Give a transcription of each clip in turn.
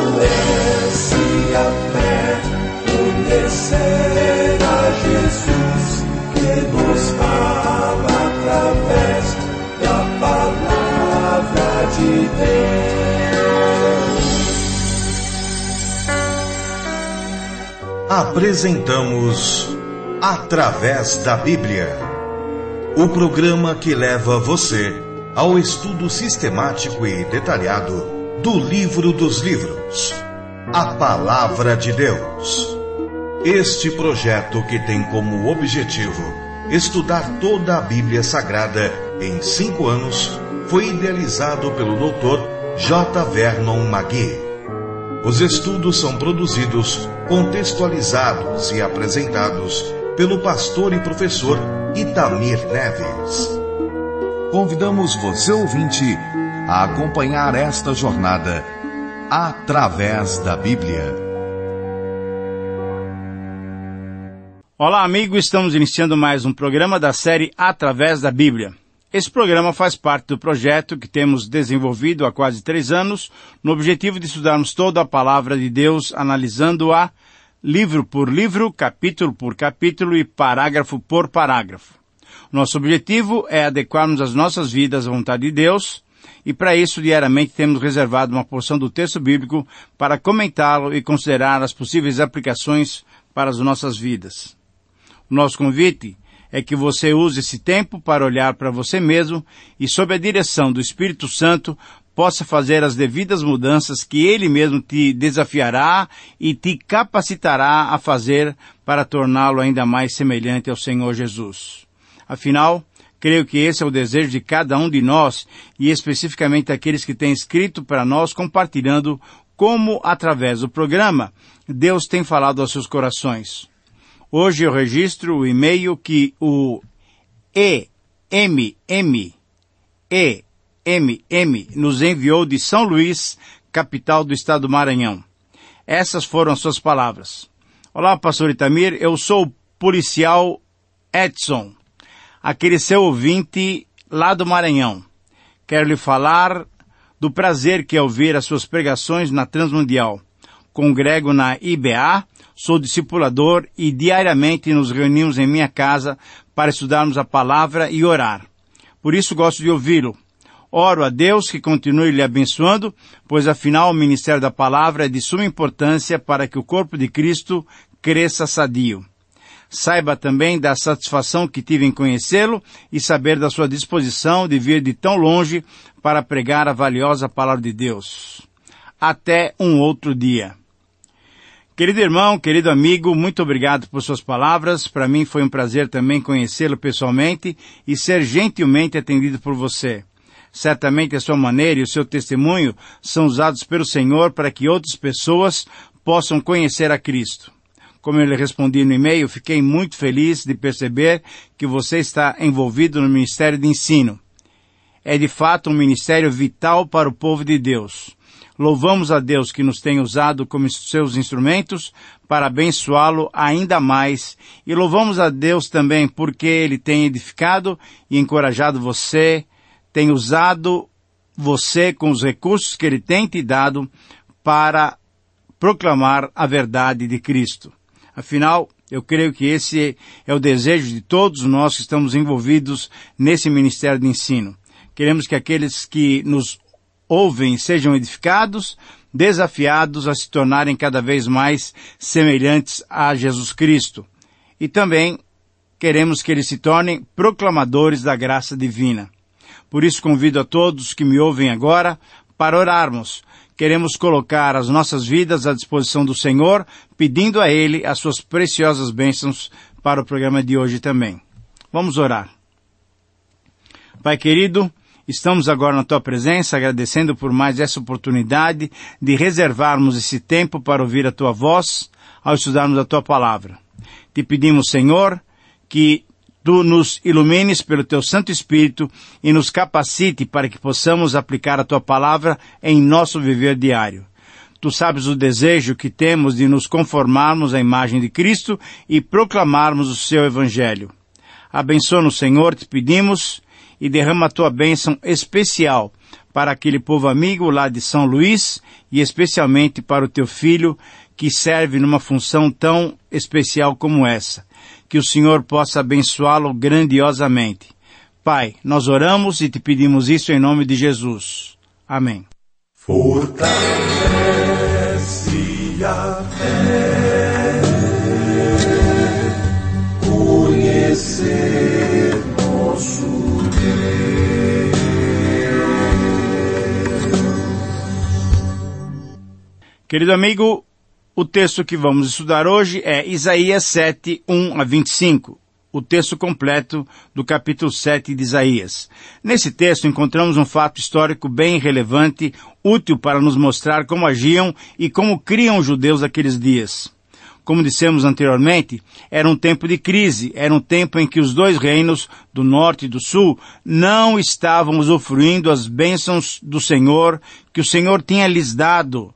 fortalece a fé, conhecer a Jesus, que nos fala através da palavra de Deus. Apresentamos Através da Bíblia, o programa que leva você ao estudo sistemático e detalhado do livro dos livros, a Palavra de Deus. Este projeto, que tem como objetivo estudar toda a Bíblia Sagrada em 5 anos, foi idealizado pelo Dr. J. Vernon McGee. Os estudos são produzidos, contextualizados e apresentados pelo pastor e professor Itamir Neves. Convidamos você, ouvinte, a acompanhar esta jornada através da Bíblia. Olá, amigo, estamos iniciando mais um programa da série Através da Bíblia. Esse programa faz parte do projeto que temos desenvolvido há quase 3 anos, no objetivo de estudarmos toda a Palavra de Deus, analisando-a livro por livro, capítulo por capítulo e parágrafo por parágrafo. Nosso objetivo é adequarmos as nossas vidas à vontade de Deus, e para isso diariamente temos reservado uma porção do texto bíblico para comentá-lo e considerar as possíveis aplicações para as nossas vidas. O nosso convite é que você use esse tempo para olhar para você mesmo e, sob a direção do Espírito Santo, possa fazer as devidas mudanças que Ele mesmo te desafiará e te capacitará a fazer para torná-lo ainda mais semelhante ao Senhor Jesus. Afinal, creio que esse é o desejo de cada um de nós, e especificamente aqueles que têm escrito para nós, compartilhando como, através do programa, Deus tem falado aos seus corações. Hoje eu registro o e-mail que o EMM nos enviou de São Luís, capital do estado do Maranhão. Essas foram as suas palavras. Olá, pastor Itamir, eu sou o policial Edson, aquele seu ouvinte lá do Maranhão. Quero lhe falar do prazer que é ouvir as suas pregações na Transmundial. Congrego na IBA, sou discipulador e diariamente nos reunimos em minha casa para estudarmos a palavra e orar. Por isso gosto de ouvi-lo. Oro a Deus que continue lhe abençoando, pois afinal o ministério da palavra é de suma importância para que o corpo de Cristo cresça sadio. Saiba também da satisfação que tive em conhecê-lo e saber da sua disposição de vir de tão longe para pregar a valiosa palavra de Deus. Até um outro dia. Querido irmão, querido amigo, muito obrigado por suas palavras. Para mim foi um prazer também conhecê-lo pessoalmente e ser gentilmente atendido por você. Certamente a sua maneira e o seu testemunho são usados pelo Senhor para que outras pessoas possam conhecer a Cristo. Como eu lhe respondi no e-mail, fiquei muito feliz de perceber que você está envolvido no ministério de ensino. É de fato um ministério vital para o povo de Deus. Louvamos a Deus que nos tem usado como seus instrumentos para abençoá-lo ainda mais. E louvamos a Deus também porque Ele tem edificado e encorajado você, tem usado você com os recursos que Ele tem te dado para proclamar a verdade de Cristo. Afinal, eu creio que esse é o desejo de todos nós que estamos envolvidos nesse ministério de ensino. Queremos que aqueles que nos ouvem sejam edificados, desafiados a se tornarem cada vez mais semelhantes a Jesus Cristo. E também queremos que eles se tornem proclamadores da graça divina. Por isso convido a todos que me ouvem agora para orarmos. Queremos colocar as nossas vidas à disposição do Senhor, pedindo a Ele as suas preciosas bênçãos para o programa de hoje também. Vamos orar. Pai querido, estamos agora na Tua presença, agradecendo por mais essa oportunidade de reservarmos esse tempo para ouvir a Tua voz ao estudarmos a Tua palavra. Te pedimos, Senhor, que Tu nos ilumines pelo Teu Santo Espírito e nos capacite para que possamos aplicar a Tua palavra em nosso viver diário. Tu sabes o desejo que temos de nos conformarmos à imagem de Cristo e proclamarmos o Seu Evangelho. Abençoa-nos, Senhor, te pedimos, e derrama a Tua bênção especial para aquele povo amigo lá de São Luís e especialmente para o teu filho que serve numa função tão especial como essa. Que o Senhor possa abençoá-lo grandiosamente. Pai, nós oramos e te pedimos isso em nome de Jesus. Amém. Fortalece a fé, conhecer nosso Deus. Querido amigo, o texto que vamos estudar hoje é Isaías 7, 1 a 25. O texto completo do capítulo 7 de Isaías. Nesse texto encontramos um fato histórico bem relevante, útil para nos mostrar como agiam e como criam os judeus daqueles dias. Como dissemos anteriormente, era um tempo de crise, era um tempo em que os dois reinos, do norte e do sul, não estavam usufruindo as bênçãos do Senhor, que o Senhor tinha lhes dado,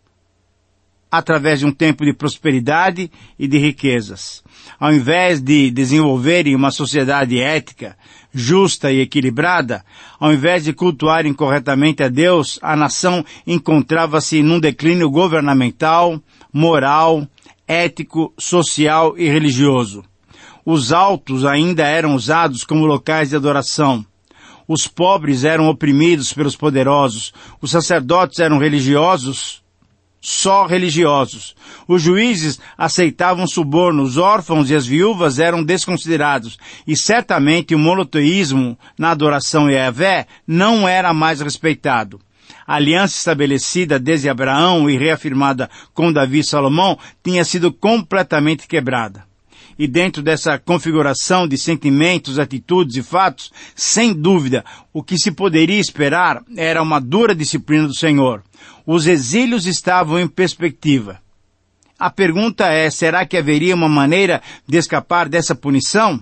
através de um tempo de prosperidade e de riquezas. Ao invés de desenvolverem uma sociedade ética, justa e equilibrada, ao invés de cultuarem corretamente a Deus, a nação encontrava-se num declínio governamental, moral, ético, social e religioso. Os altos ainda eram usados como locais de adoração. Os pobres eram oprimidos pelos poderosos. Os sacerdotes eram religiosos, só religiosos. Os juízes aceitavam suborno, os órfãos e as viúvas eram desconsiderados, e certamente o monoteísmo na adoração a Yahvé não era mais respeitado. A aliança estabelecida desde Abraão e reafirmada com Davi e Salomão tinha sido completamente quebrada. E dentro dessa configuração de sentimentos, atitudes e fatos, sem dúvida, o que se poderia esperar era uma dura disciplina do Senhor. Os exílios estavam em perspectiva. A pergunta é, será que haveria uma maneira de escapar dessa punição?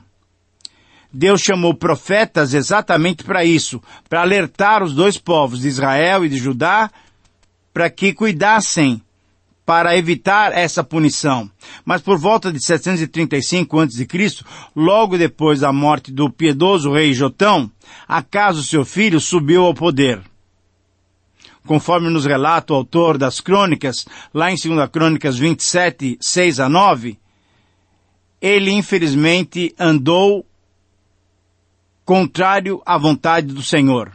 Deus chamou profetas exatamente para isso, para alertar os dois povos, de Israel e de Judá, para que cuidassem para evitar essa punição. Mas por volta de 735 a.C., logo depois da morte do piedoso rei Jotão, Acaso seu filho subiu ao poder. Conforme nos relata o autor das crônicas, lá em 2 Crônicas 27, 6 a 9, ele infelizmente andou contrário à vontade do Senhor.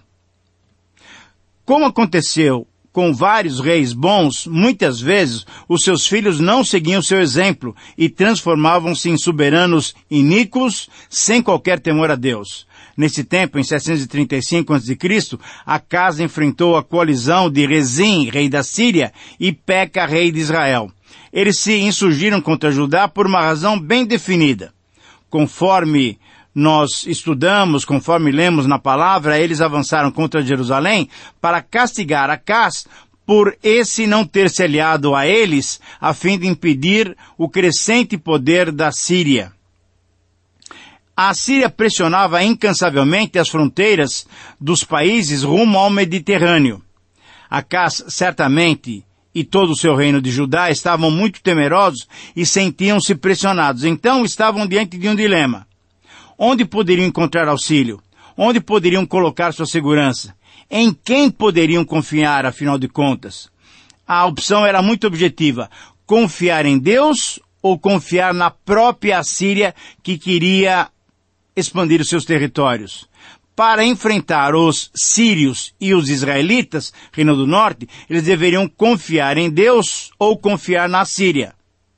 Como aconteceu com vários reis bons, muitas vezes os seus filhos não seguiam seu exemplo e transformavam-se em soberanos iníquos sem qualquer temor a Deus. Nesse tempo, em 735 a.C., Acaz enfrentou a coalizão de Rezim, rei da Síria, e Peca, rei de Israel. Eles se insurgiram contra Judá por uma razão bem definida. Conforme nós estudamos, conforme lemos na palavra, eles avançaram contra Jerusalém para castigar Acaz por esse não ter se aliado a eles, a fim de impedir o crescente poder da Síria. A Síria pressionava incansavelmente as fronteiras dos países rumo ao Mediterrâneo. Acaz certamente e todo o seu reino de Judá estavam muito temerosos e sentiam-se pressionados. Então estavam diante de um dilema. Onde poderiam encontrar auxílio? Onde poderiam colocar sua segurança? Em quem poderiam confiar, afinal de contas? A opção era muito objetiva. Confiar em Deus ou confiar na própria Síria que queria expandir os seus territórios? Para enfrentar os sírios e os israelitas, Reino do Norte, eles deveriam confiar em Deus ou confiar na Síria.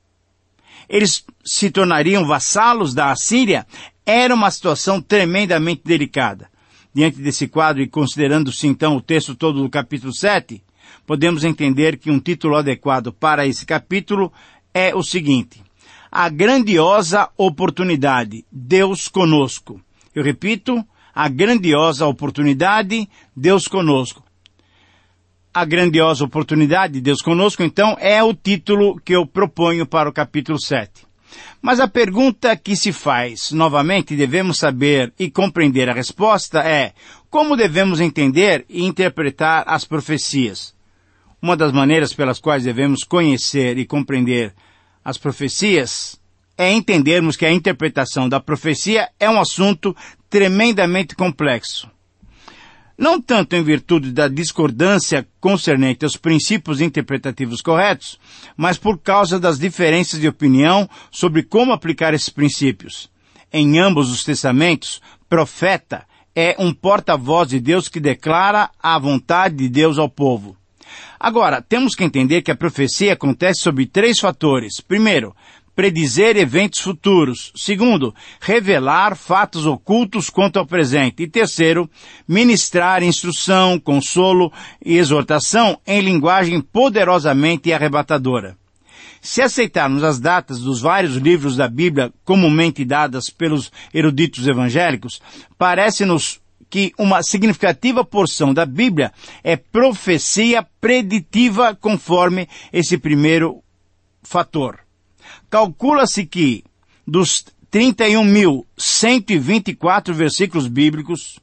Eles se tornariam vassalos da Assíria? Era uma situação tremendamente delicada. Diante desse quadro e considerando-se então o texto todo do capítulo 7, podemos entender que um título adequado para esse capítulo é o seguinte: a grandiosa oportunidade, Deus conosco. Eu repito, a grandiosa oportunidade, Deus conosco. A grandiosa oportunidade, Deus conosco, então, é o título que eu proponho para o capítulo 7. Mas a pergunta que se faz, novamente, devemos saber e compreender a resposta é: como devemos entender e interpretar as profecias? Uma das maneiras pelas quais devemos conhecer e compreender as profecias é entendermos que a interpretação da profecia é um assunto tremendamente complexo. não tanto em virtude da discordância concernente aos princípios interpretativos corretos, mas por causa das diferenças de opinião sobre como aplicar esses princípios. Em ambos os testamentos, profeta é um porta-voz de Deus que declara a vontade de Deus ao povo. Agora, temos que entender que a profecia acontece sob 3 fatores. Primeiro, predizer eventos futuros. Segundo, revelar fatos ocultos quanto ao presente. E terceiro, ministrar instrução, consolo e exortação em linguagem poderosamente arrebatadora. Se aceitarmos as datas dos vários livros da Bíblia comumente dadas pelos eruditos evangélicos, parece-nos que uma significativa porção da Bíblia é profecia preditiva conforme esse primeiro fator. Calcula-se que, dos 31.124 versículos bíblicos,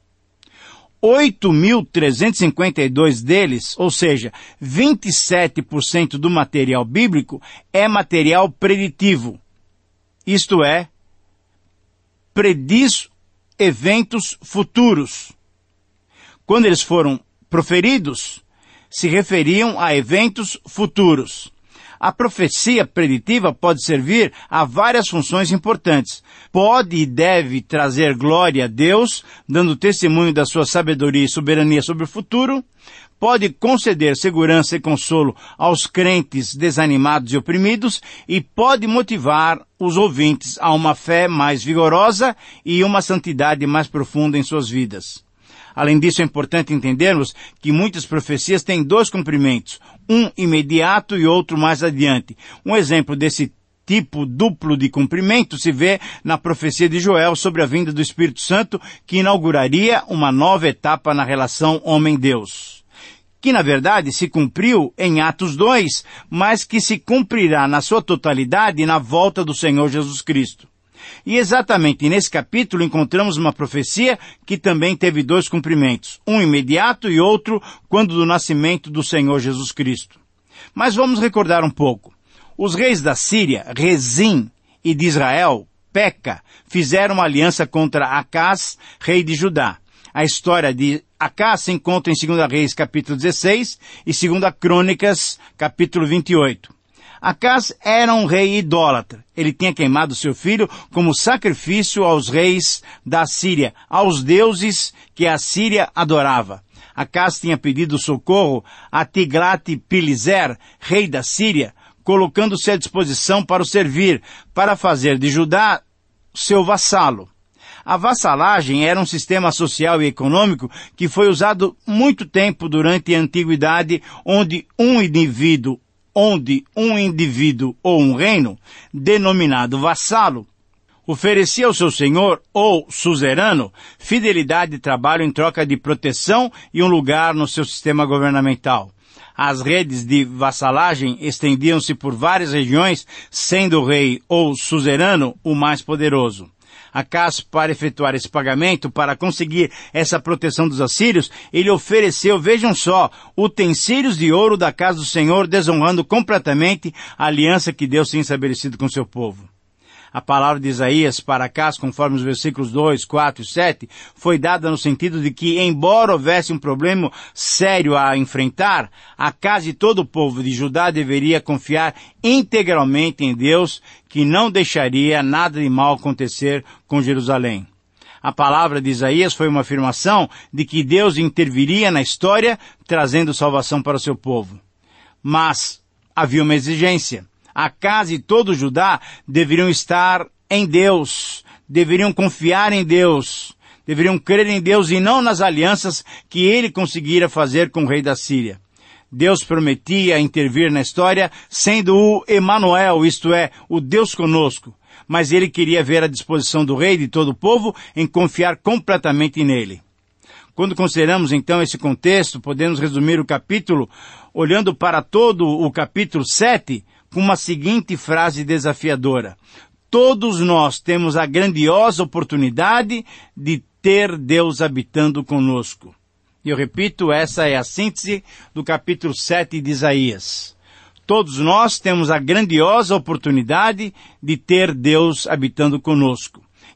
8.352 deles, ou seja, 27% do material bíblico, é material preditivo. Isto é, prediz eventos futuros. Quando eles foram proferidos, se referiam a eventos futuros. A profecia preditiva pode servir a várias funções importantes. Pode e deve trazer glória a Deus, dando testemunho da sua sabedoria e soberania sobre o futuro. Pode conceder segurança e consolo aos crentes desanimados e oprimidos e pode motivar os ouvintes a uma fé mais vigorosa e uma santidade mais profunda em suas vidas. Além disso, é importante entendermos que muitas profecias têm 2 cumprimentos, um imediato e outro mais adiante. Um exemplo desse tipo duplo de cumprimento se vê na profecia de Joel sobre a vinda do Espírito Santo, que inauguraria uma nova etapa na relação homem-Deus, que na verdade se cumpriu em Atos 2, mas que se cumprirá na sua totalidade na volta do Senhor Jesus Cristo. E exatamente nesse capítulo encontramos uma profecia que também teve 2 cumprimentos, um imediato e outro quando do nascimento do Senhor Jesus Cristo. Mas vamos recordar um pouco. Os reis da Síria, Rezim, e de Israel, Peca, fizeram uma aliança contra Acás, rei de Judá. A história de Acás se encontra em 2 Reis, capítulo 16, e 2 Crônicas, capítulo 28. Acás era um rei idólatra. Ele tinha queimado seu filho como sacrifício aos reis da Síria, aos deuses que a Síria adorava. Acás tinha pedido socorro a Tiglat-Pileser, rei da Síria, colocando-se à disposição para o servir, para fazer de Judá seu vassalo. A vassalagem era um sistema social e econômico que foi usado muito tempo durante a antiguidade, onde um indivíduo ou um reino, denominado vassalo, oferecia ao seu senhor, ou suzerano, fidelidade e trabalho em troca de proteção e um lugar no seu sistema governamental. As redes de vassalagem estendiam-se por várias regiões, sendo o rei ou suzerano o mais poderoso. Acás, para efetuar esse pagamento, para conseguir essa proteção dos assírios, ele ofereceu, vejam só, utensílios de ouro da casa do Senhor, desonrando completamente a aliança que Deus tinha estabelecido com seu povo. A palavra de Isaías para Acás, conforme os versículos 2, 4 e 7, foi dada no sentido de que, embora houvesse um problema sério a enfrentar, Acás e todo o povo de Judá deveria confiar integralmente em Deus, que não deixaria nada de mal acontecer com Jerusalém. A palavra de Isaías foi uma afirmação de que Deus interviria na história, trazendo salvação para o seu povo. Mas havia uma exigência. Acás e todo Judá deveriam estar em Deus, deveriam confiar em Deus, deveriam crer em Deus e não nas alianças que ele conseguira fazer com o rei da Síria. Deus prometia intervir na história sendo o Emanuel, isto é, o Deus conosco, mas ele queria ver a disposição do rei e de todo o povo em confiar completamente nele. Quando consideramos então esse contexto, podemos resumir o capítulo olhando para todo o capítulo 7, com uma seguinte frase desafiadora: todos nós temos a grandiosa oportunidade de ter Deus habitando conosco. E eu repito, essa é a síntese do capítulo 7 de Isaías. Todos nós temos a grandiosa oportunidade de ter Deus habitando conosco.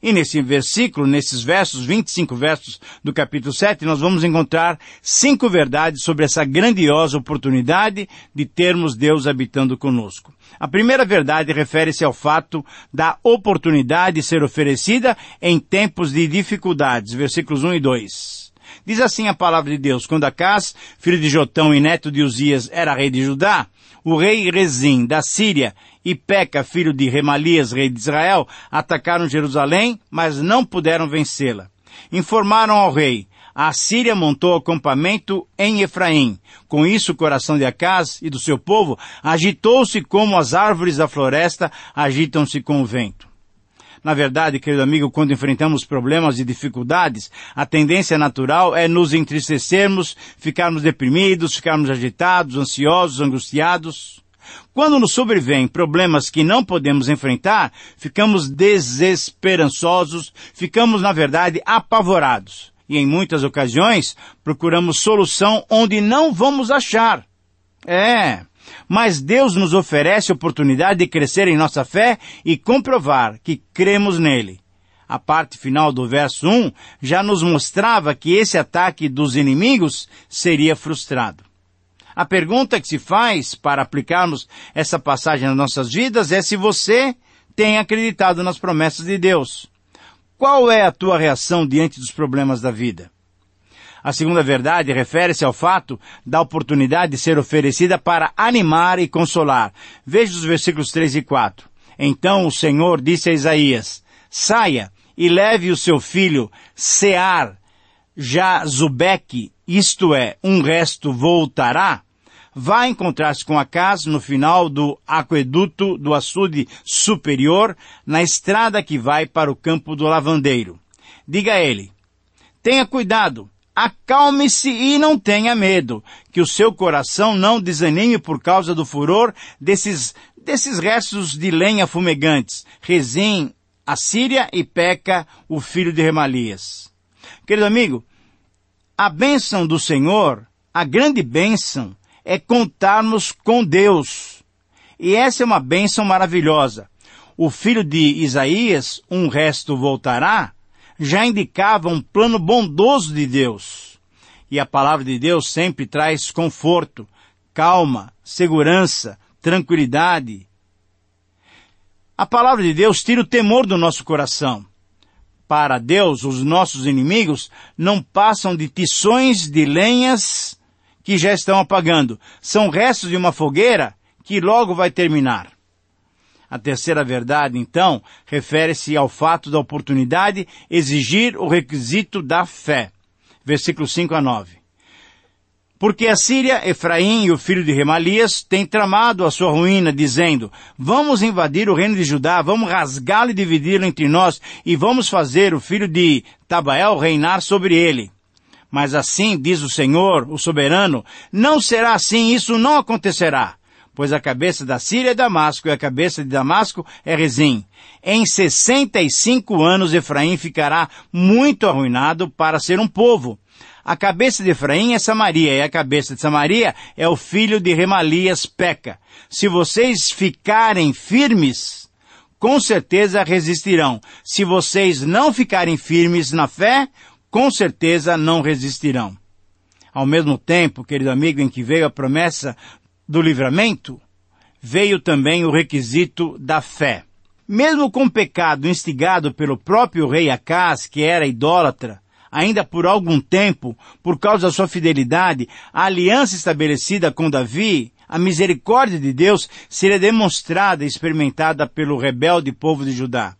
E nesse versículo, nesses versos, 25 versos do capítulo 7, nós vamos encontrar 5 verdades sobre essa grandiosa oportunidade de termos Deus habitando conosco. A primeira verdade refere-se ao fato da oportunidade ser oferecida em tempos de dificuldades, versículos 1 e 2. Diz assim a palavra de Deus: quando Acás, filho de Jotão e neto de Uzias, era rei de Judá, o rei Rezim da Síria e Peca, filho de Remalias, rei de Israel, atacaram Jerusalém, mas não puderam vencê-la. Informaram ao rei: a Síria montou acampamento em Efraim. Com isso, o coração de Acás e do seu povo agitou-se como as árvores da floresta agitam-se com o vento. Na verdade, querido amigo, quando enfrentamos problemas e dificuldades, a tendência natural é nos entristecermos, ficarmos deprimidos, ficarmos agitados, ansiosos, angustiados. Quando nos sobrevêm problemas que não podemos enfrentar, ficamos desesperançosos, ficamos, na verdade, apavorados. E em muitas ocasiões, procuramos solução onde não vamos achar. Mas Deus nos oferece a oportunidade de crescer em nossa fé e comprovar que cremos nele. A parte final do verso 1 já nos mostrava que esse ataque dos inimigos seria frustrado. A pergunta que se faz para aplicarmos essa passagem nas nossas vidas é se você tem acreditado nas promessas de Deus. Qual é a tua reação diante dos problemas da vida? A segunda verdade refere-se ao fato da oportunidade de ser oferecida para animar e consolar. Veja os versículos 3 e 4. Então o Senhor disse a Isaías: saia e leve o seu filho Sear Jazubeque, isto é, um resto voltará. Vá encontrar-se com Acás no final do aqueduto do açude superior, na estrada que vai para o campo do lavandeiro. Diga a ele: tenha cuidado, acalme-se e não tenha medo, que o seu coração não desanime por causa do furor desses restos de lenha fumegantes, Rezim, a Síria, e Peca, o filho de Remalias. Querido amigo, a bênção do Senhor, a grande bênção, é contarmos com Deus. E essa é uma bênção maravilhosa. O filho de Isaías, um resto voltará, já indicava um plano bondoso de Deus. E a palavra de Deus sempre traz conforto, calma, segurança, tranquilidade. A palavra de Deus tira o temor do nosso coração. Para Deus, os nossos inimigos não passam de tições de lenhas que já estão apagando. São restos de uma fogueira que logo vai terminar. A terceira verdade, então, refere-se ao fato da oportunidade exigir o requisito da fé. Versículos 5 a 9. Porque a Síria, Efraim e o filho de Remalias têm tramado a sua ruína, dizendo: vamos invadir o reino de Judá, vamos rasgá-lo e dividi-lo entre nós, e vamos fazer o filho de Tabael reinar sobre ele. Mas assim, diz o Senhor, o soberano, não será assim, isso não acontecerá. Pois a cabeça da Síria é Damasco, e a cabeça de Damasco é Rezim. Em 65 anos Efraim ficará muito arruinado para ser um povo. A cabeça de Efraim é Samaria, e a cabeça de Samaria é o filho de Remalias, Peca. Se vocês ficarem firmes, com certeza resistirão. Se vocês não ficarem firmes na fé, com certeza não resistirão. Ao mesmo tempo, querido amigo, em que veio a promessa do livramento, veio também o requisito da fé. Mesmo com o pecado instigado pelo próprio rei Acás, que era idólatra, ainda por algum tempo, por causa da sua fidelidade, a aliança estabelecida com Davi, a misericórdia de Deus, seria demonstrada e experimentada pelo rebelde povo de Judá.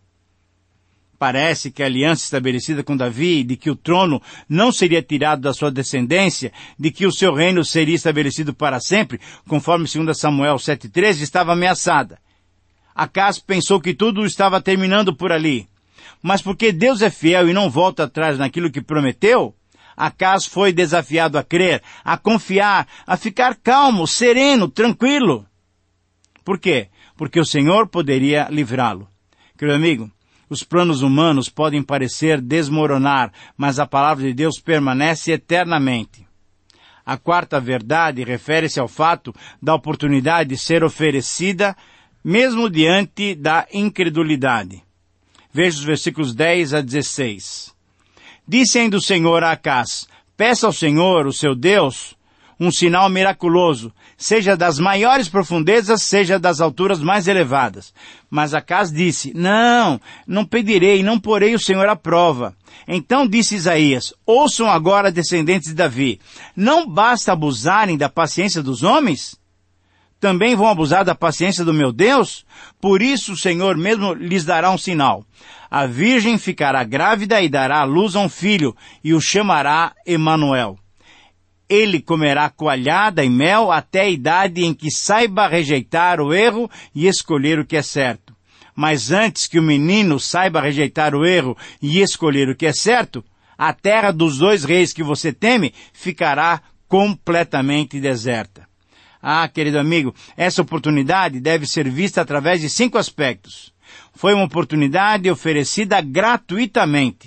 Parece que a aliança estabelecida com Davi, de que o trono não seria tirado da sua descendência, de que o seu reino seria estabelecido para sempre, conforme 2 Samuel 7,13, estava ameaçada. Acás pensou que tudo estava terminando por ali. Mas porque Deus é fiel e não volta atrás naquilo que prometeu, Acás foi desafiado a crer, a confiar, a ficar calmo, sereno, tranquilo. Por quê? Porque o Senhor poderia livrá-lo. Querido amigo, os planos humanos podem parecer desmoronar, mas a palavra de Deus permanece eternamente. A quarta verdade refere-se ao fato da oportunidade de ser oferecida mesmo diante da incredulidade. Veja os versículos 10 a 16. Disse ainda o Senhor a Acaz: peça ao Senhor, o seu Deus, um sinal miraculoso, seja das maiores profundezas, seja das alturas mais elevadas. Mas Acaz disse: não pedirei, não porei o Senhor à prova. Então disse Isaías: ouçam agora, descendentes de Davi, não basta abusarem da paciência dos homens? Também vão abusar da paciência do meu Deus? Por isso o Senhor mesmo lhes dará um sinal. A virgem ficará grávida e dará à luz a um filho, e o chamará Emanuel. Ele comerá coalhada e mel até a idade em que saiba rejeitar o erro e escolher o que é certo. Mas antes que o menino saiba rejeitar o erro e escolher o que é certo, a terra dos 2 reis que você teme ficará completamente deserta. Ah, querido amigo, essa oportunidade deve ser vista através de 5 aspectos. Foi uma oportunidade oferecida gratuitamente.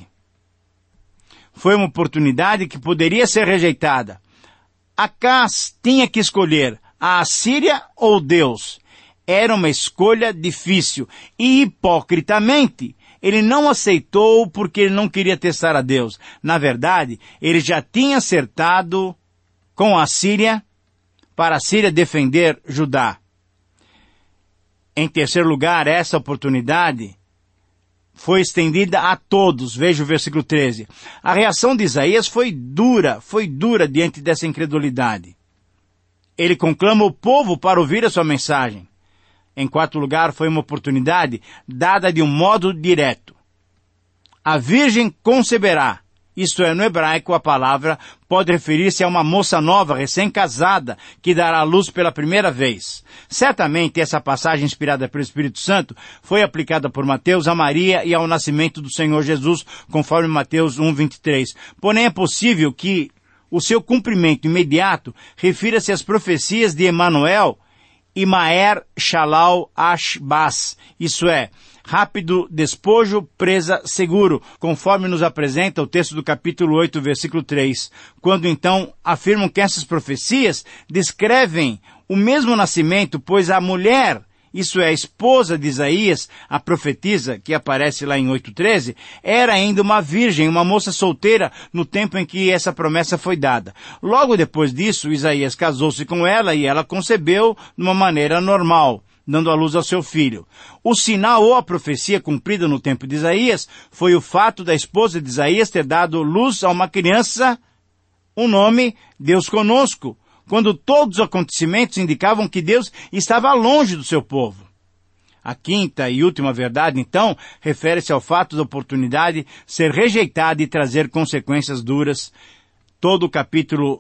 Foi uma oportunidade que poderia ser rejeitada. Acaz tinha que escolher a Assíria ou Deus. Era uma escolha difícil e, hipocritamente, ele não aceitou porque ele não queria testar a Deus. Na verdade, ele já tinha acertado com a Síria para a Síria defender Judá. Em terceiro lugar, essa oportunidade foi estendida a todos. Veja o versículo 13. A reação de Isaías foi dura diante dessa incredulidade. Ele conclama o povo para ouvir a sua mensagem. Em quarto lugar, foi uma oportunidade dada de um modo direto. A virgem conceberá. Isto é, no hebraico, a palavra pode referir-se a uma moça nova, recém-casada, que dará à luz pela primeira vez. Certamente, essa passagem inspirada pelo Espírito Santo foi aplicada por Mateus a Maria e ao nascimento do Senhor Jesus, conforme Mateus 1:23. Porém, é possível que o seu cumprimento imediato refira-se às profecias de Emanuel e Maer Shalal Ashbaz, isso é, rápido despojo, presa seguro, conforme nos apresenta o texto do capítulo 8, versículo 3, quando então afirmam que essas profecias descrevem o mesmo nascimento, pois a mulher, isso é, a esposa de Isaías, a profetisa, que aparece lá em 8:13, era ainda uma virgem, uma moça solteira, no tempo em que essa promessa foi dada. Logo depois disso, Isaías casou-se com ela e ela concebeu de uma maneira normal, dando à luz ao seu filho. O sinal ou a profecia cumprida no tempo de Isaías foi o fato da esposa de Isaías ter dado luz a uma criança, um nome, Deus conosco, quando todos os acontecimentos indicavam que Deus estava longe do seu povo. A quinta e última verdade, então, refere-se ao fato da oportunidade ser rejeitada e trazer consequências duras. Todo o capítulo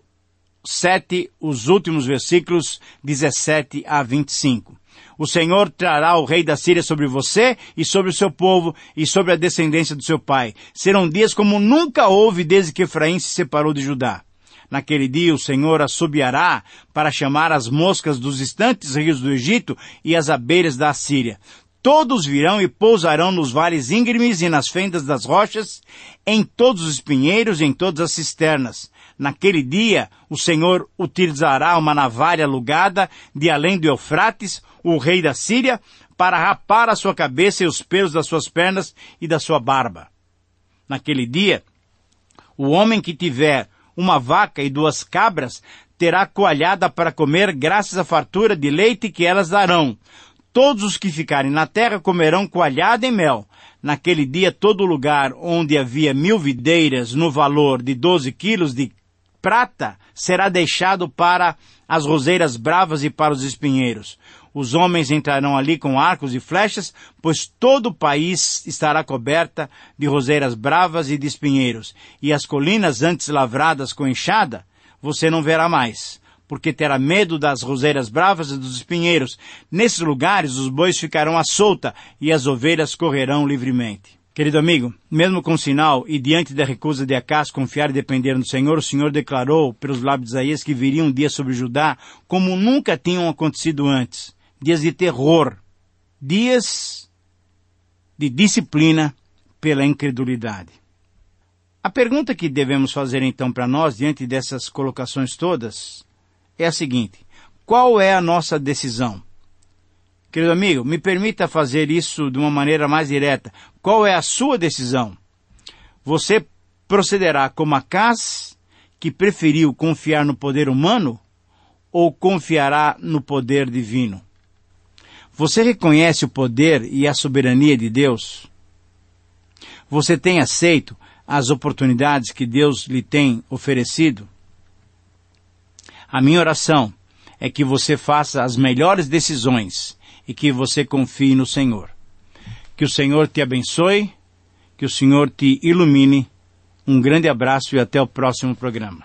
7, os últimos versículos 17 a 25. O Senhor trará o rei da Síria sobre você e sobre o seu povo e sobre a descendência do seu pai. Serão dias como nunca houve desde que Efraim se separou de Judá. Naquele dia o Senhor assobiará para chamar as moscas dos distantes rios do Egito e as abelhas da Assíria. Todos virão e pousarão nos vales íngremes e nas fendas das rochas, em todos os espinheiros e em todas as cisternas. Naquele dia, o Senhor utilizará uma navalha alugada de além do Eufrates, o rei da Síria, para rapar a sua cabeça e os pelos das suas pernas e da sua barba. Naquele dia, o homem que tiver uma vaca e 2 cabras terá coalhada para comer graças à fartura de leite que elas darão. Todos os que ficarem na terra comerão coalhada e mel. Naquele dia, todo lugar onde havia 1000 videiras no valor de 12 quilos de prata será deixado para as roseiras bravas e para os espinheiros. Os homens entrarão ali com arcos e flechas, pois todo o país estará coberta de roseiras bravas e de espinheiros. E as colinas antes lavradas com enxada, você não verá mais, porque terá medo das roseiras bravas e dos espinheiros. Nesses lugares os bois ficarão à solta e as ovelhas correrão livremente. Querido amigo, mesmo com sinal e diante da recusa de Acaz confiar e depender no Senhor, o Senhor declarou pelos lábios de Isaías que viria um dia sobre Judá como nunca tinham acontecido antes. Dias de terror, dias de disciplina pela incredulidade. A pergunta que devemos fazer então para nós, diante dessas colocações todas, é a seguinte: qual é a nossa decisão? Querido amigo, me permita fazer isso de uma maneira mais direta. Qual é a sua decisão? Você procederá como Acaz, que preferiu confiar no poder humano, ou confiará no poder divino? Você reconhece o poder e a soberania de Deus? Você tem aceito as oportunidades que Deus lhe tem oferecido? A minha oração é que você faça as melhores decisões e que você confie no Senhor. Que o Senhor te abençoe, que o Senhor te ilumine. Um grande abraço e até o próximo programa.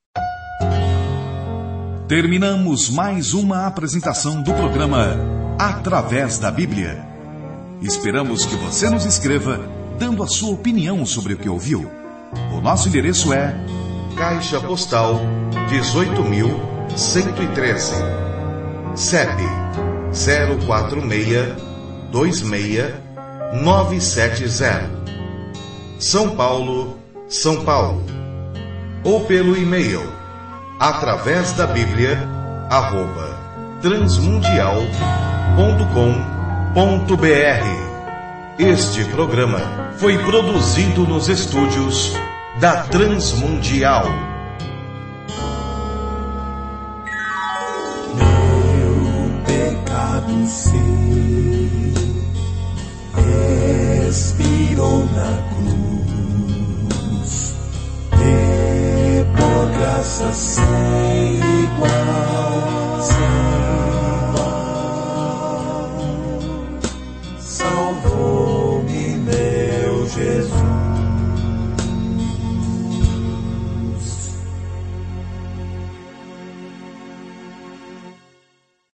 Terminamos mais uma apresentação do programa Através da Bíblia. Esperamos que você nos escreva dando a sua opinião sobre o que ouviu. O nosso endereço é Caixa Postal 18.113, CEP 04626-970, São Paulo, São Paulo. Ou pelo e-mail através da Bíblia @transmundial.com.br. Este programa foi produzido nos estúdios da Transmundial. Meu pecado sei, expirou na cruz, e por graça sem igual, salvou-me meu Jesus.